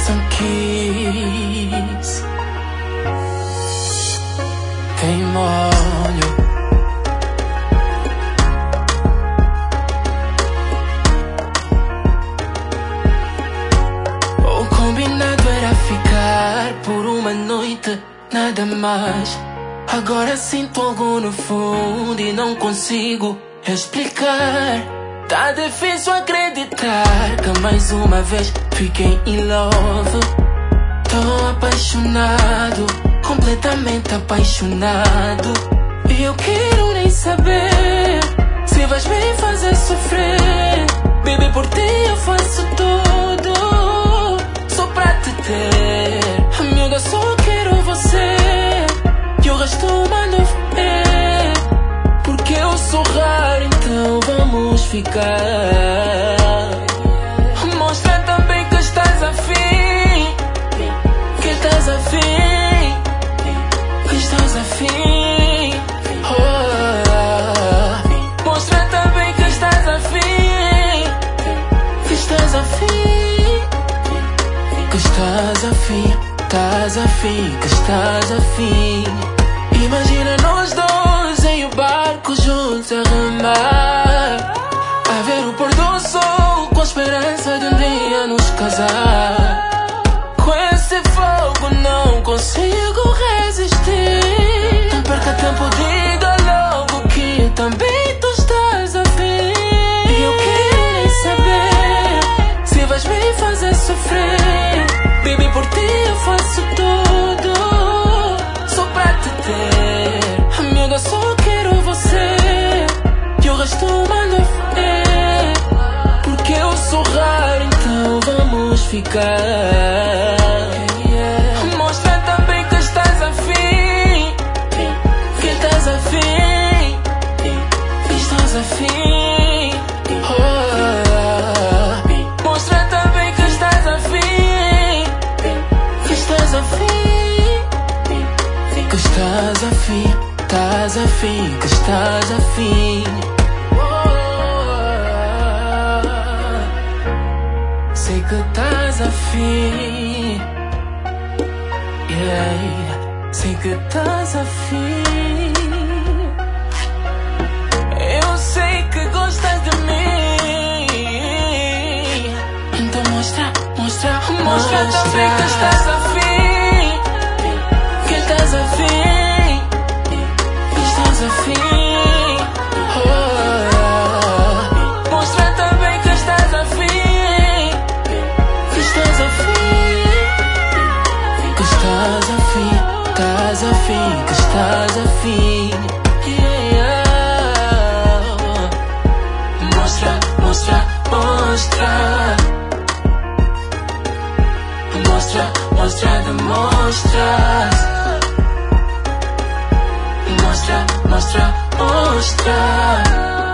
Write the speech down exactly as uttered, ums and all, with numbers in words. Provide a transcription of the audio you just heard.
some keys. Queima óleo. O combinado era ficar por uma noite, nada mais. Agora sinto algo no fundo e não consigo explicar. Tá difícil acreditar que mais uma vez fiquei in love. Tô apaixonado, completamente apaixonado. E eu quero nem saber se vais me fazer sofrer. Baby, por ti eu faço tudo, só pra te ter. Amiga, só quero você, e o resto mando ver. Porque eu sou raro, então vamos ficar. Mostra também que estás afim, que estás afim, que estás afim. Oh, mostra também que estás afim, que estás afim, que estás afim, estás afim, que estás afim. Imagina nós dois em o barco juntos a remar, a ver o pôr do sol com a esperança de um dia nos casar. Com esse fogo não consigo resistir. Não perca tempo, diga logo que também tu estás a ver. E eu quero nem saber se vais me fazer sofrer. Baby, por ti eu faço tudo, só pra te ter. Amiga, só quero você, e o resto mando ver. Porque eu sou raro, então vamos ficar. Mostra também que estás afim, que estás afim, que estás afim. Oh, mostra também que estás afim, que estás afim, que estás afim, estás afim, que estás afim. Sei que estás afim, yeah. Sei que estás afim. Eu sei que gostas de mim, então mostra, mostra, mostra, mostra também que estás afim, que estás afim, que estás afim. Oh, mostra também que estás afim, que estás afim, que estás afim, estás afim, que estás afim. Yeah. Mostra, mostra, mostra, mostra, mostra, demonstra. Mostra, mostra, mostra.